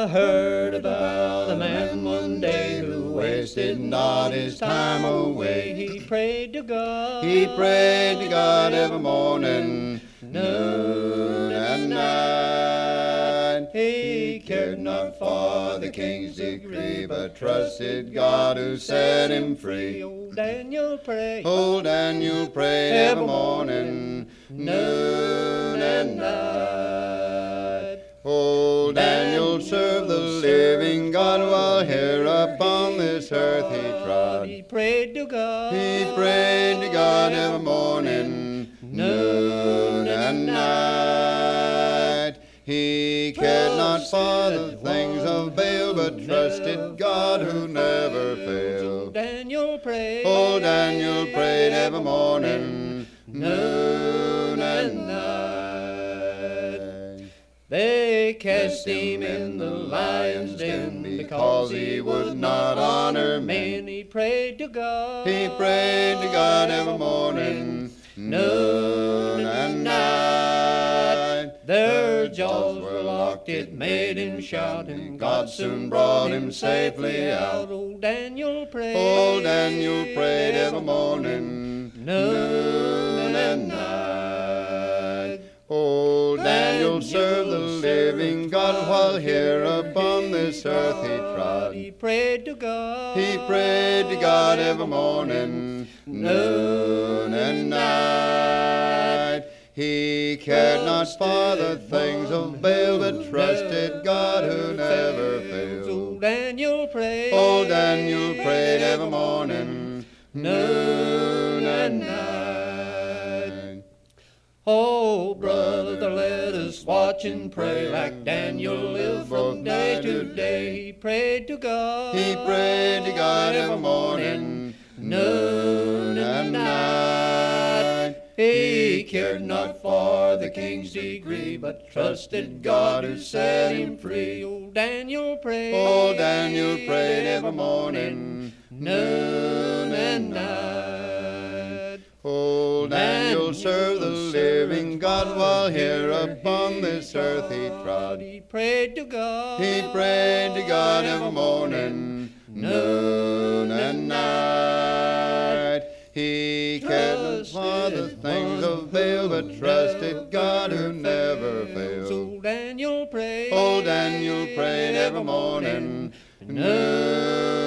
heard about a man one day who wasted not his time away. He prayed to God. He prayed to God every morning, noon and night. He cared not for the king's decree, but trusted God who set him free. Old Daniel prayed. Old Daniel prayed every morning, noon and night. Old Daniel served the living God while here upon this earth he trod. He prayed to God. He prayed to God every morning, noon and night. He cared not for the things of Baal, but trusted God who never failed. Daniel prayed. Old Daniel prayed every morning, noon and night. They cast him in the lion's den because he would not honor men. He prayed to God. He prayed to God every morning, noon and night. Their jaws were locked, it made him shout, and God soon brought him safely out. Old Daniel prayed. Old Daniel prayed every morning, noon and night. Old Daniel served the living God while here upon this earth he trod. He prayed to God. He prayed to God every morning, noon and night. He cared not for the things of Baal, but trusted God who never fails. Old Daniel prayed. Old Daniel prayed every morning, noon and night. Oh, brother, let us watch and pray like Daniel lived from day to day. He prayed to God. He prayed to God every morning, noon and night. He cared not for the king's degree, but trusted God who set him free. Old Daniel prayed. Old Daniel prayed every morning, noon and night. Old Daniel served the living God while here upon this earth he trod. He prayed to God. He prayed to God every morning, noon and night. He cared not for the things of Baal, but trusted God who never fails. Old Daniel prayed. Old Daniel prayed every morning, noon